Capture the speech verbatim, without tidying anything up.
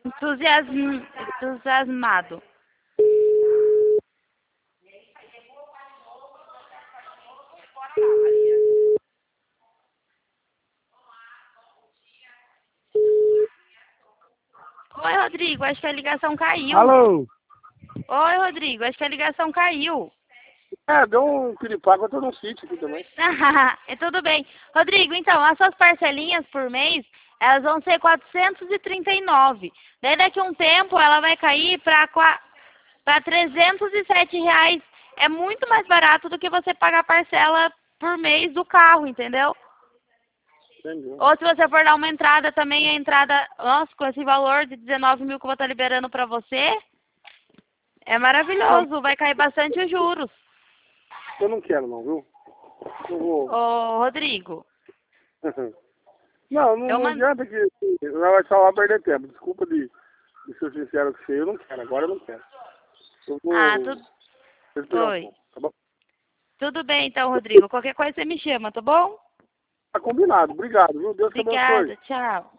entusiasm, entusiasmado. Oi, Rodrigo, acho que a ligação caiu. Alô? Oi, Rodrigo, acho que a ligação caiu. É, deu um piripaque, eu tô num sítio aqui também. É tudo bem. Rodrigo, então, as suas parcelinhas por mês, elas vão ser quatrocentos e trinta e nove. Daí daqui a um tempo ela vai cair para para trezentos e sete reais. É muito mais barato do que você pagar parcela por mês do carro, entendeu? Entendi. Ou se você for dar uma entrada também, a entrada, nossa, com esse valor de dezenove mil que eu vou estar liberando para você, é Não, maravilhoso, vai cair bastante os juros. eu não quero não, viu? Eu vou... Ô, Rodrigo, Não, não, eu não mando... adianta que não vai só lá perder tempo. Desculpa de, de ser sincero com você, eu não quero, agora eu não quero. Eu Ah, vou tudo... respirar um Oi. pouco, tá bom? Tudo bem então, Rodrigo. Qualquer coisa você me chama, tá bom? Tá combinado, obrigado, viu? Deus te abençoe. Obrigada, tchau.